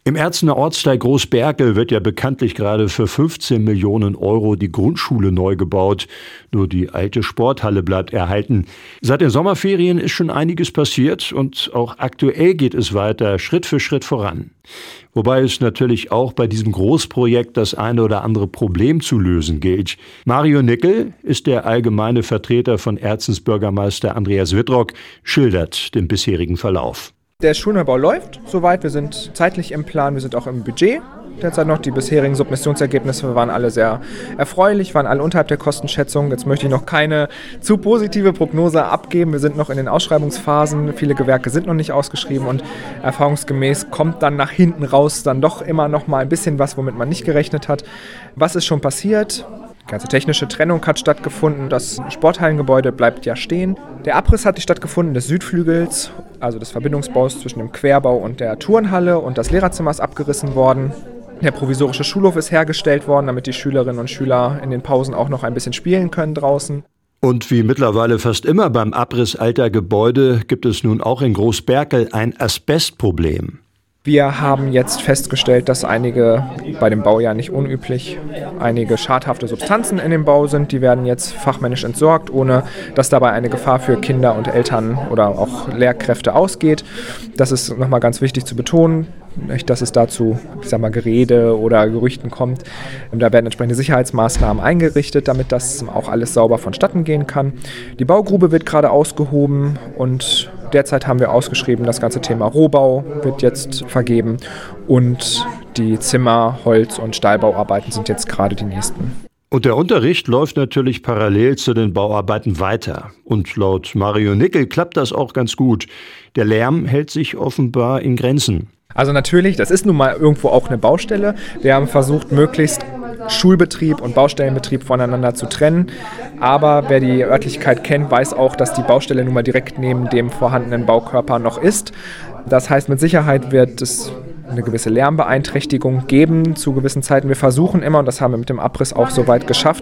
Im Erzener Ortsteil Großberkel wird ja bekanntlich gerade für 15 Millionen Euro die Grundschule neu gebaut. Nur die alte Sporthalle bleibt erhalten. Seit den Sommerferien ist schon einiges passiert und auch aktuell geht es weiter Schritt für Schritt voran. Wobei es natürlich auch bei diesem Großprojekt das eine oder andere Problem zu lösen gilt. Mario Nickel ist der allgemeine Vertreter von Erzens Bürgermeister Andreas Wittrock, schildert den bisherigen Verlauf. Der Schulneubau läuft soweit, wir sind zeitlich im Plan, wir sind auch im Budget. Derzeit noch die bisherigen Submissionsergebnisse waren alle sehr erfreulich, waren alle unterhalb der Kostenschätzung. Jetzt möchte ich noch keine zu positive Prognose abgeben. Wir sind noch in den Ausschreibungsphasen, viele Gewerke sind noch nicht ausgeschrieben und erfahrungsgemäß kommt dann nach hinten raus dann doch immer noch mal ein bisschen was, womit man nicht gerechnet hat. Was ist schon passiert? Die ganze technische Trennung hat stattgefunden, das Sporthallengebäude bleibt ja stehen. Der Abriss hat stattgefunden des Südflügels, also des Verbindungsbaus zwischen dem Querbau und der Turnhalle, und das Lehrerzimmer ist abgerissen worden. Der provisorische Schulhof ist hergestellt worden, damit die Schülerinnen und Schüler in den Pausen auch noch ein bisschen spielen können draußen. Und wie mittlerweile fast immer beim Abriss alter Gebäude gibt es nun auch in Großberkel ein Asbestproblem. Wir haben jetzt festgestellt, dass einige, bei dem Bau ja nicht unüblich, einige schadhafte Substanzen in dem Bau sind. Die werden jetzt fachmännisch entsorgt, ohne dass dabei eine Gefahr für Kinder und Eltern oder auch Lehrkräfte ausgeht. Das ist nochmal ganz wichtig zu betonen, nicht, dass es dazu, Gerede oder Gerüchten kommt. Da werden entsprechende Sicherheitsmaßnahmen eingerichtet, damit das auch alles sauber vonstatten gehen kann. Die Baugrube wird gerade ausgehoben und derzeit haben wir ausgeschrieben, das ganze Thema Rohbau wird jetzt vergeben und die Zimmer-, Holz- und Stahlbauarbeiten sind jetzt gerade die nächsten. Und der Unterricht läuft natürlich parallel zu den Bauarbeiten weiter. Und laut Mario Nickel klappt das auch ganz gut. Der Lärm hält sich offenbar in Grenzen. Also natürlich, das ist nun mal irgendwo auch eine Baustelle. Wir haben versucht, möglichst Schulbetrieb und Baustellenbetrieb voneinander zu trennen. Aber wer die Örtlichkeit kennt, weiß auch, dass die Baustelle nun mal direkt neben dem vorhandenen Baukörper noch ist. Das heißt, mit Sicherheit wird es eine gewisse Lärmbeeinträchtigung geben zu gewissen Zeiten. Wir versuchen immer, und das haben wir mit dem Abriss auch soweit geschafft,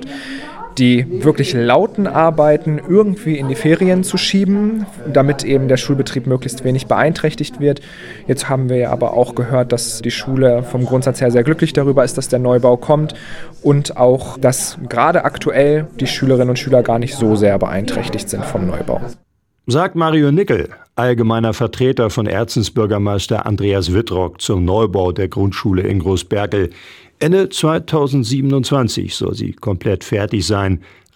die wirklich lauten Arbeiten irgendwie in die Ferien zu schieben, damit eben der Schulbetrieb möglichst wenig beeinträchtigt wird. Jetzt haben wir ja aber auch gehört, dass die Schule vom Grundsatz her sehr glücklich darüber ist, dass der Neubau kommt und auch, dass gerade aktuell die Schülerinnen und Schüler gar nicht so sehr beeinträchtigt sind vom Neubau. Sagt Mario Nickel, allgemeiner Vertreter von Erzens Bürgermeister Andreas Wittrock zum Neubau der Grundschule in Großberkel. Ende 2027 soll sie komplett fertig sein.